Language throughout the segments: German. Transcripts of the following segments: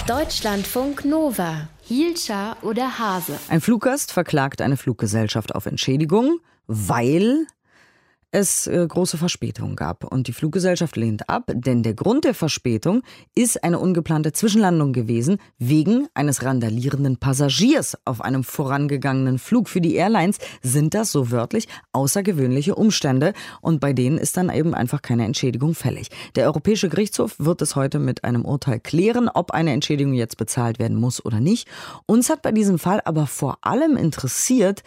Deutschlandfunk Nova. Hielscher oder Hase? Ein Fluggast verklagt eine Fluggesellschaft auf Entschädigung, weil es große Verspätungen gab. Und die Fluggesellschaft lehnt ab, denn der Grund der Verspätung ist eine ungeplante Zwischenlandung gewesen, wegen eines randalierenden Passagiers auf einem vorangegangenen Flug. Für die Airlines sind das, so wörtlich, außergewöhnliche Umstände. Und bei denen ist dann eben einfach keine Entschädigung fällig. Der Europäische Gerichtshof wird es heute mit einem Urteil klären, ob eine Entschädigung jetzt bezahlt werden muss oder nicht. Uns hat bei diesem Fall aber vor allem interessiert,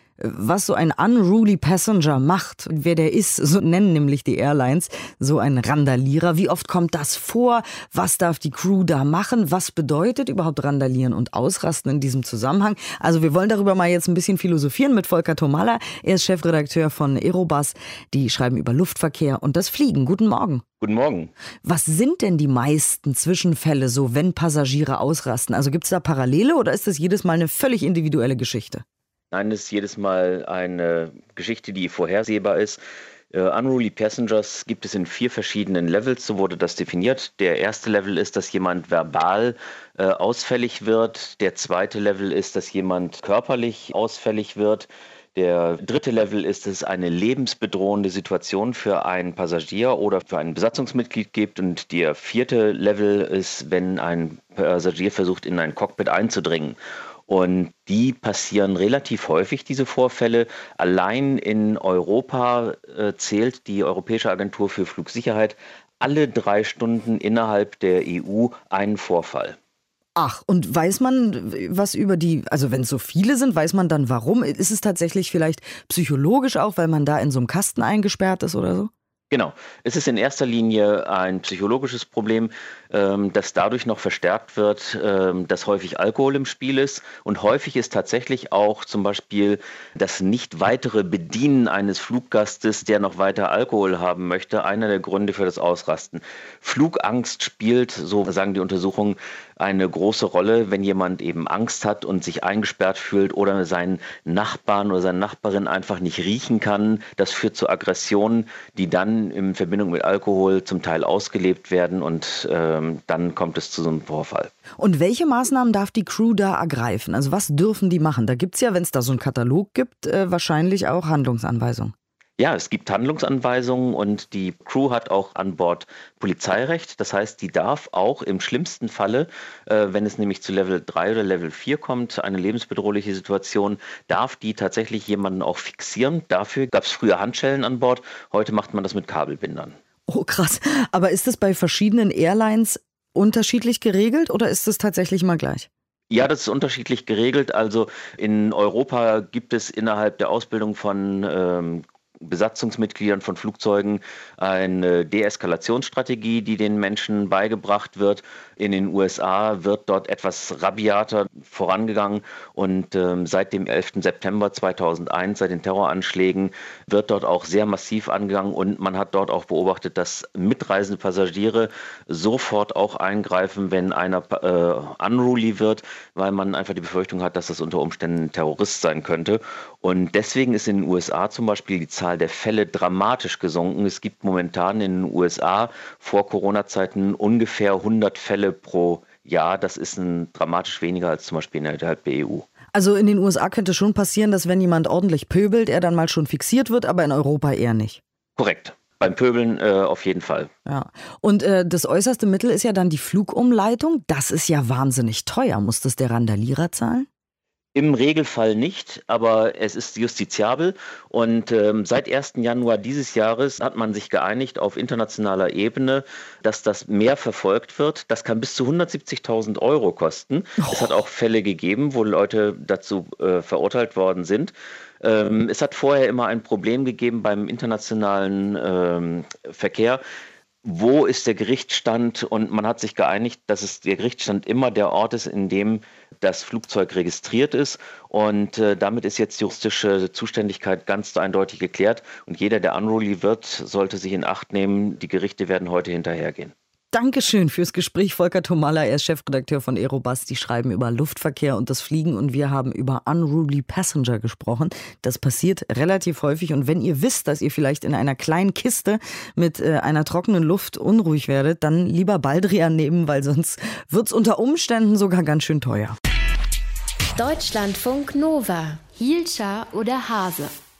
was so ein unruly Passenger macht, wer der ist, so nennen nämlich die Airlines so ein Randalierer. Wie oft kommt das vor? Was darf die Crew da machen? Was bedeutet überhaupt Randalieren und Ausrasten in diesem Zusammenhang? Also wir wollen darüber mal jetzt ein bisschen philosophieren mit Volker Tomalla. Er ist Chefredakteur von Aerobus. Die schreiben über Luftverkehr und das Fliegen. Guten Morgen. Guten Morgen. Was sind denn die meisten Zwischenfälle so, wenn Passagiere ausrasten? Also gibt es da Parallele oder ist das jedes Mal eine völlig individuelle Geschichte? Nein, es ist jedes Mal eine Geschichte, die vorhersehbar ist. Unruly Passengers gibt es in 4 verschiedenen Levels, so wurde das definiert. Der erste Level ist, dass jemand verbal ausfällig wird. Der zweite Level ist, dass jemand körperlich ausfällig wird. Der dritte Level ist, dass es eine lebensbedrohende Situation für einen Passagier oder für ein Besatzungsmitglied gibt. Und der vierte Level ist, wenn ein Passagier versucht, in ein Cockpit einzudringen. Und die passieren relativ häufig, diese Vorfälle. Allein in Europa zählt die Europäische Agentur für Flugsicherheit alle 3 Stunden innerhalb der EU einen Vorfall. Ach, und weiß man was über die, also wenn es so viele sind, weiß man dann warum? Ist es tatsächlich vielleicht psychologisch auch, weil man da in so einem Kasten eingesperrt ist oder so? Genau. Es ist in erster Linie ein psychologisches Problem, das dadurch noch verstärkt wird, dass häufig Alkohol im Spiel ist. Und häufig ist tatsächlich auch zum Beispiel das nicht weitere Bedienen eines Fluggastes, der noch weiter Alkohol haben möchte, einer der Gründe für das Ausrasten. Flugangst spielt, so sagen die Untersuchungen, eine große Rolle, wenn jemand eben Angst hat und sich eingesperrt fühlt oder seinen Nachbarn oder seine Nachbarin einfach nicht riechen kann. Das führt zu Aggressionen, die dann in Verbindung mit Alkohol zum Teil ausgelebt werden und dann kommt es zu so einem Vorfall. Und welche Maßnahmen darf die Crew da ergreifen? Also was dürfen die machen? Da gibt es ja, wenn es da so einen Katalog gibt, wahrscheinlich auch Handlungsanweisungen. Ja, es gibt Handlungsanweisungen und die Crew hat auch an Bord Polizeirecht. Das heißt, die darf auch im schlimmsten Falle, wenn es nämlich zu Level 3 oder Level 4 kommt, eine lebensbedrohliche Situation, darf die tatsächlich jemanden auch fixieren. Dafür gab es früher Handschellen an Bord. Heute macht man das mit Kabelbindern. Oh krass. Aber ist das bei verschiedenen Airlines unterschiedlich geregelt oder ist es tatsächlich mal gleich? Ja, das ist unterschiedlich geregelt. Also in Europa gibt es innerhalb der Ausbildung von Besatzungsmitgliedern von Flugzeugen eine Deeskalationsstrategie, die den Menschen beigebracht wird. In den USA wird dort etwas rabiater vorangegangen und seit dem 11. September 2001, seit den Terroranschlägen, wird dort auch sehr massiv angegangen und man hat dort auch beobachtet, dass mitreisende Passagiere sofort auch eingreifen, wenn einer unruly wird, weil man einfach die Befürchtung hat, dass das unter Umständen ein Terrorist sein könnte. Und deswegen ist in den USA zum Beispiel die Zahl der Fälle dramatisch gesunken. Es gibt momentan in den USA vor Corona-Zeiten ungefähr 100 Fälle pro Jahr. Das ist dramatisch weniger als zum Beispiel innerhalb der EU. Also in den USA könnte schon passieren, dass wenn jemand ordentlich pöbelt, er dann mal schon fixiert wird, aber in Europa eher nicht. Korrekt. Beim Pöbeln auf jeden Fall. Ja. Und das äußerste Mittel ist ja dann die Flugumleitung. Das ist ja wahnsinnig teuer. Muss das der Randalierer zahlen? Im Regelfall nicht, aber es ist justiziabel und seit 1. Januar dieses Jahres hat man sich geeinigt auf internationaler Ebene, dass das mehr verfolgt wird. Das kann bis zu 170.000 Euro kosten. Es hat auch Fälle gegeben, wo Leute dazu verurteilt worden sind. Es hat vorher immer ein Problem gegeben beim internationalen Verkehr. Wo ist der Gerichtsstand? Und man hat sich geeinigt, dass der Gerichtsstand immer der Ort ist, in dem das Flugzeug registriert ist. Und damit ist jetzt die juristische Zuständigkeit ganz eindeutig geklärt. Und jeder, der unruly wird, sollte sich in Acht nehmen. Die Gerichte werden heute hinterhergehen. Dankeschön fürs Gespräch, Volker Tomalla. Er ist Chefredakteur von Aerobus. Die schreiben über Luftverkehr und das Fliegen und wir haben über Unruly Passenger gesprochen. Das passiert relativ häufig und wenn ihr wisst, dass ihr vielleicht in einer kleinen Kiste mit einer trockenen Luft unruhig werdet, dann lieber Baldrian nehmen, weil sonst wird's unter Umständen sogar ganz schön teuer. Deutschlandfunk Nova. Hielscher oder Hase?